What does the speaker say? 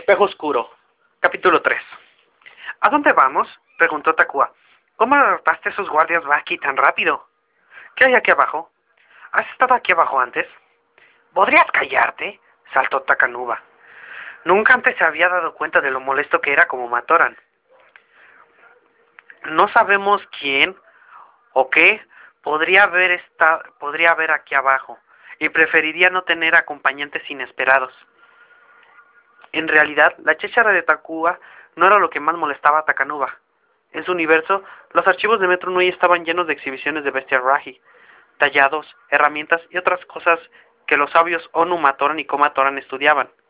espejo oscuro. Capítulo 3. ¿A dónde vamos? Preguntó Takua. ¿Cómo derrotaste a esos guardias Baki tan rápido? ¿Qué hay aquí abajo? ¿Has estado aquí abajo antes? ¿Podrías callarte? Saltó Takanuba. Nunca antes se había dado cuenta de lo molesto que era como Matoran. No sabemos quién o qué podría haber aquí abajo, y preferiría no tener acompañantes inesperados. En realidad, la cháchara de Takua no era lo que más molestaba a Takanuba. En su universo, los archivos de Metro Nui estaban llenos de exhibiciones de bestias Raji, tallados, herramientas y otras cosas que los sabios Onu Matoran y Koma Toran estudiaban.